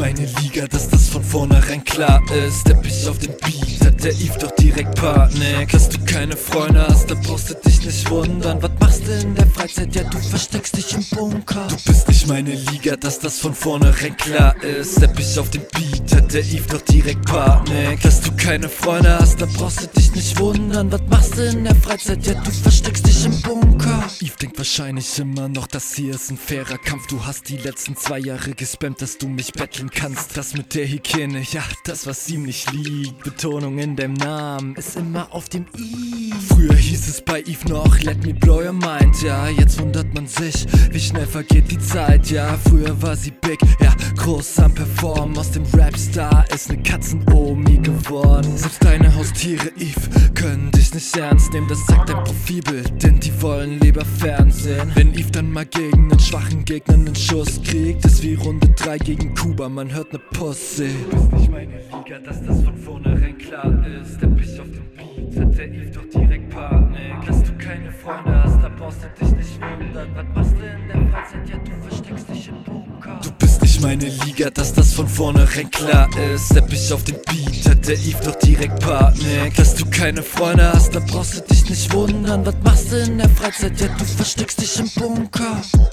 meine Liga, dass das von vornherein klar ist. Stepp ich auf den Beat, hat der Eve doch direkt Panik. Dass du keine Freunde hast, da brauchst du dich nicht wundern. Was machst du in der Freizeit? Ja, du versteckst dich im Bunker. Du bist nicht meine Liga, dass das von vornherein klar ist. Stepp ich auf den Beat, hat der Eve doch direkt Panik. Dass du keine Freunde hast, da brauchst du dich nicht wundern. Was machst du in der Freizeit? Ja, du versteckst dich im Bunker. Eve denkt wahrscheinlich immer noch, das hier ist ein fairer Kampf. Du hast die letzten 2 Jahre gespammt, dass du mich betteln kannst. Das mit der Hygiene, ja, das was ihm nicht liegt. Betonung in deinem Namen ist immer auf dem I. Früher hieß es bei Eve noch, let me blow your mind. Ja, jetzt wundert man sich, wie schnell vergeht die Zeit. Ja, früher war sie big, ja, groß am Performen. Aus dem Rapstar ist ne Katzen-Omi geworden. Selbst deine Haustiere, Eve, können dich nicht ernst nehmen. Das sagt dein Profilbild, denn die wollen lieber Fernsehen. Wenn Eve dann mal gegen einen schwachen Gegner einen Schuss kriegt, ist wie Runde 3 gegen Kuba, man hört ne Pussy. Du bist nicht meine Liga, dass das von vornherein klar ist. Stepp ich auf den Beat, hat der Eve doch direkt Panik. Dass du keine Freunde hast, da brauchst du dich nicht wundern. Was machst du in der Freizeit? Ja, du versteckst dich im Bunker. Du bist nicht meine Liga, dass das von vornherein klar ist. Stepp ich auf den Beat, hat der Eve doch direkt Panik. Dass du keine Freunde hast, da brauchst du dich nicht wundern. Was machst du in der Freizeit? Ja, du versteckst dich im Bunker.